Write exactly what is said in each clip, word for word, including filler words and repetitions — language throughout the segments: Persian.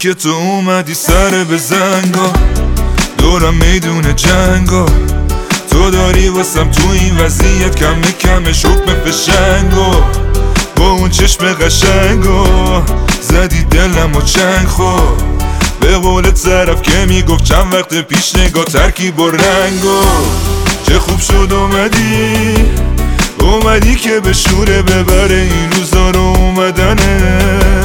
که تو اومدی سر به زنگا، دورم میدون جنگا، تو داری واسم تو این وضعیت کم کمش حکم فشنگا، با اون چشم قشنگا زدی دلم و چنگ خور. به قولت طرف که میگفت چند وقت پیش نگاه ترکیب و رنگا، چه خوب شد اومدی اومدی که به شوره ببره این روزا رو اومدنه،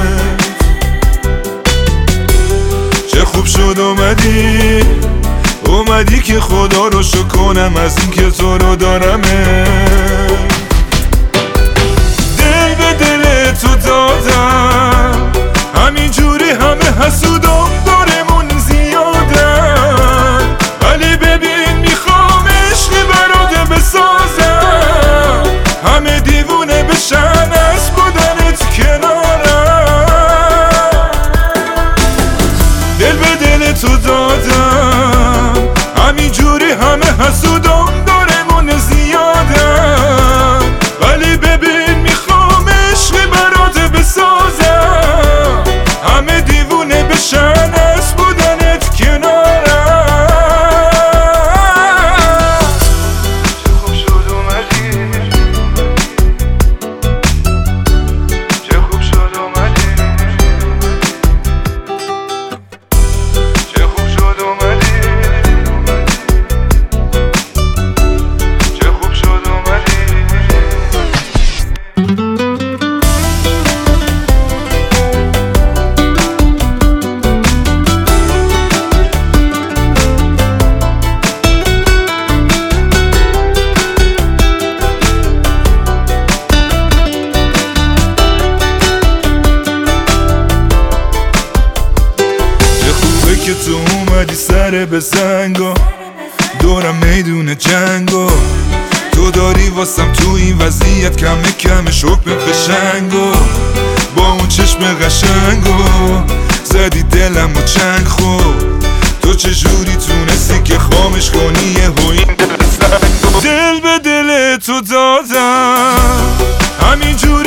چه خوب شد اومدی اومدی که خدا رو شکر کنم از این که تو رو دارمه. دل به دل تو دادم همینجوری همه حسودم دارمون زیادن، ولی ببین میخوام عشق برات بسازم، همه دیوونه بشن از بودنت کنارم. دل به دل تو دادم همینجوری همه حسودم دارمون زیادن، ولی ببین میخوام عشق برات بسازم، همه دیوونه بشن از بودنت کنارم. چه خوب شد اومدی، چه خوب شد اومدی، چه خوب شد اومدی، چه خوب شد اومدی. که تو اومدی سر به زنگا، دورم میدون جنگا، تو داری واسم تو این وضعیت کم کمش حکم فشنگا، با اون چشم قشنگا زدی دلم و چنگ خور. تو چجوری تونستی که خامش کنی یه این دل زنگا، دل به دل تو دادم همینجوری